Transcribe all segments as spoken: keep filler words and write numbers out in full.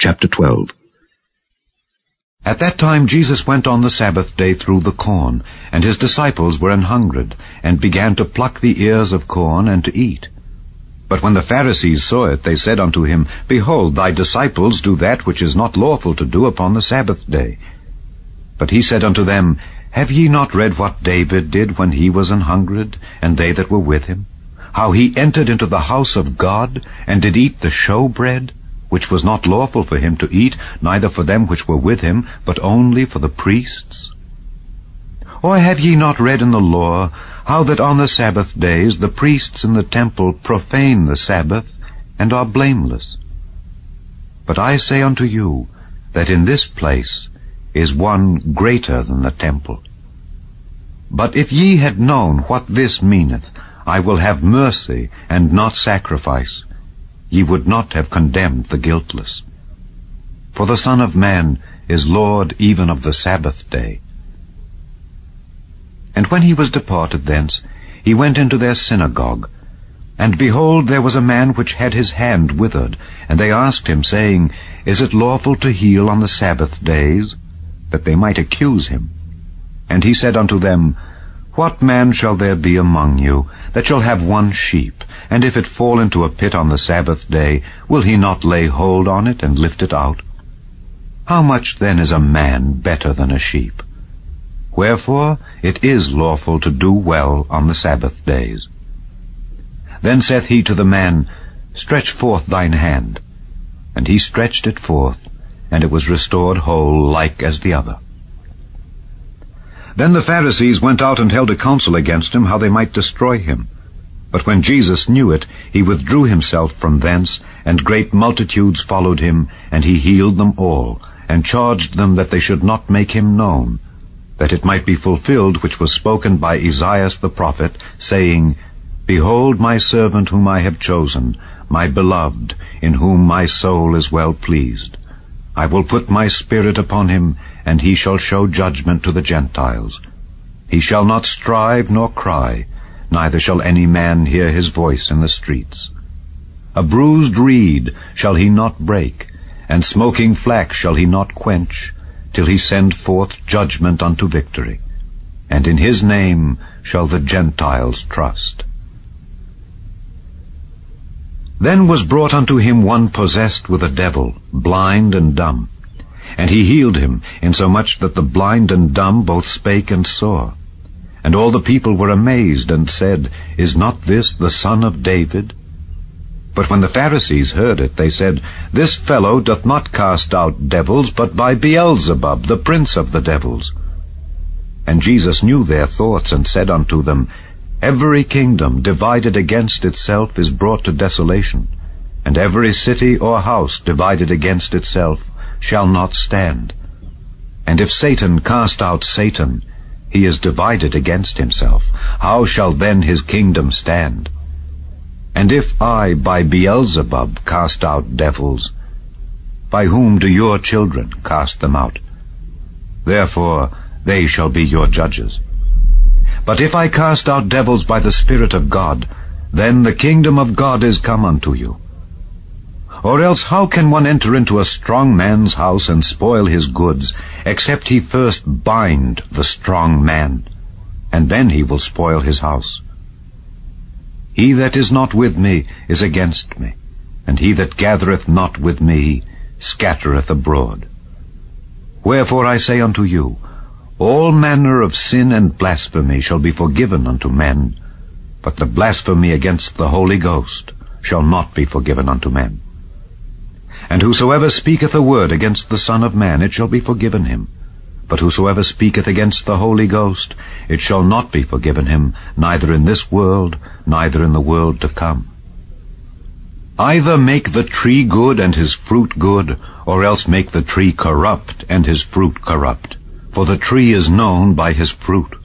Chapter twelve. At that time Jesus went on the Sabbath day through the corn, and his disciples were an hungred, and began to pluck the ears of corn, and to eat. But when the Pharisees saw it, they said unto him, Behold, thy disciples do that which is not lawful to do upon the Sabbath day. But he said unto them, Have ye not read what David did when he was an hungred, and they that were with him? How he entered into the house of God, and did eat the showbread, which was not lawful for him to eat, neither for them which were with him, but only for the priests? Or have ye not read in the law, how that on the Sabbath days the priests in the temple profane the Sabbath, and are blameless? But I say unto you, that in this place is one greater than the temple. But if ye had known what this meaneth, I will have mercy and not sacrifice, ye would not have condemned the guiltless. For the Son of Man is Lord even of the Sabbath day. And when he was departed thence, he went into their synagogue. And behold, there was a man which had his hand withered. And they asked him, saying, Is it lawful to heal on the Sabbath days? That they might accuse him. And he said unto them, What man shall there be among you, that shall have one sheep, and if it fall into a pit on the Sabbath day, will he not lay hold on it and lift it out? How much then is a man better than a sheep? Wherefore it is lawful to do well on the Sabbath days. Then saith he to the man, Stretch forth thine hand. And he stretched it forth, and it was restored whole like as the other. Then the Pharisees went out and held a council against him, how they might destroy him. But when Jesus knew it, he withdrew himself from thence, and great multitudes followed him, and he healed them all, and charged them that they should not make him known, that it might be fulfilled which was spoken by Esaias the prophet, saying, Behold my servant whom I have chosen, my beloved, in whom my soul is well pleased. I will put my spirit upon him, and he shall show judgment to the Gentiles. He shall not strive nor cry, neither shall any man hear his voice in the streets. A bruised reed shall he not break, and smoking flax shall he not quench, till he send forth judgment unto victory. And in his name shall the Gentiles trust. Then was brought unto him one possessed with a devil, blind and dumb. And he healed him, insomuch that the blind and dumb both spake and saw. And all the people were amazed, and said, Is not this the Son of David? But when the Pharisees heard it, they said, This fellow doth not cast out devils, but by Beelzebub, the prince of the devils. And Jesus knew their thoughts, and said unto them, Every kingdom divided against itself is brought to desolation, and every city or house divided against itself shall not stand. And if Satan cast out Satan, he is divided against himself. How shall then his kingdom stand? And if I by Beelzebub cast out devils, by whom do your children cast them out? Therefore they shall be your judges. But if I cast out devils by the Spirit of God, then the kingdom of God is come unto you. Or else how can one enter into a strong man's house and spoil his goods, except he first bind the strong man, and then he will spoil his house? He that is not with me is against me, and he that gathereth not with me scattereth abroad. Wherefore I say unto you, all manner of sin and blasphemy shall be forgiven unto men, but the blasphemy against the Holy Ghost shall not be forgiven unto men. And whosoever speaketh a word against the Son of Man, it shall be forgiven him. But whosoever speaketh against the Holy Ghost, it shall not be forgiven him, neither in this world, neither in the world to come. Either make the tree good and his fruit good, or else make the tree corrupt and his fruit corrupt. For the tree is known by his fruit.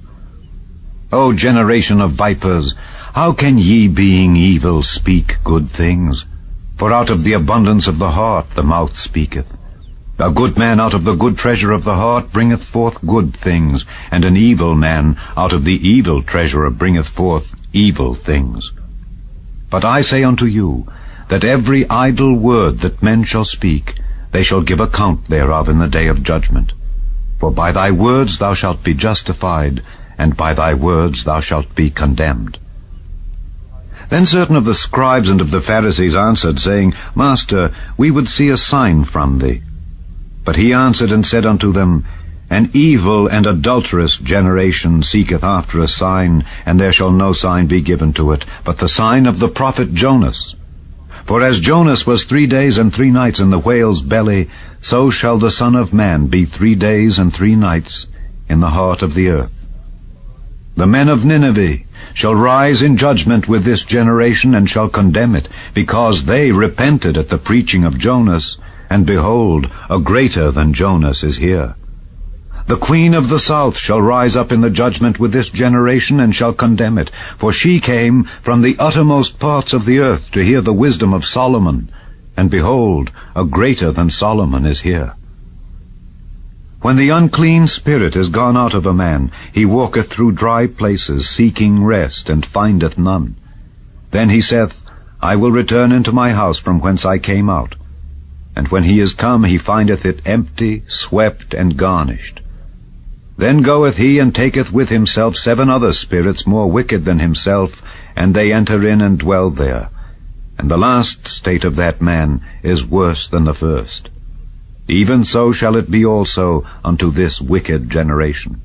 O generation of vipers, how can ye, being evil, speak good things? For out of the abundance of the heart the mouth speaketh. A good man out of the good treasure of the heart bringeth forth good things, and an evil man out of the evil treasure bringeth forth evil things. But I say unto you, that every idle word that men shall speak, They shall give account thereof in the day of judgment. For by thy words thou shalt be justified, and by thy words thou shalt be condemned. Then certain of the scribes and of the Pharisees answered, saying, Master, we would see a sign from thee. But he answered and said unto them, An evil and adulterous generation seeketh after a sign, and there shall no sign be given to it, but the sign of the prophet Jonas. For as Jonas was three days and three nights in the whale's belly, so shall the Son of Man be three days and three nights in the heart of the earth. The men of Nineveh shall rise in judgment with this generation, and shall condemn it, because they repented at the preaching of Jonas, and behold, a greater than Jonas is here. The queen of the south shall rise up in the judgment with this generation, and shall condemn it, for she came from the uttermost parts of the earth to hear the wisdom of Solomon, and behold, a greater than Solomon is here. When the unclean spirit is gone out of a man, he walketh through dry places, seeking rest, and findeth none. Then he saith, I will return into my house from whence I came out. And when he is come, he findeth it empty, swept, and garnished. Then goeth he and taketh with himself seven other spirits more wicked than himself, and they enter in and dwell there. And the last state of that man is worse than the first. Even so shall it be also unto this wicked generation.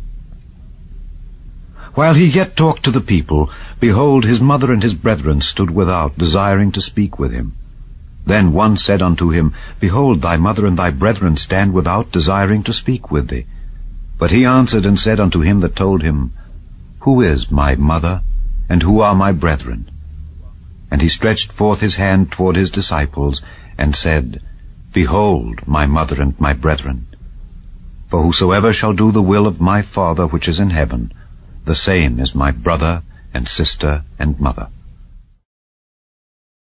While he yet talked to the people, behold, his mother and his brethren stood without, desiring to speak with him. Then one said unto him, Behold, thy mother and thy brethren stand without, desiring to speak with thee. But he answered and said unto him that told him, Who is my mother, and who are my brethren? And he stretched forth his hand toward his disciples, and said, Behold my mother and my brethren. For whosoever shall do the will of my Father which is in heaven, the same is my brother and sister and mother.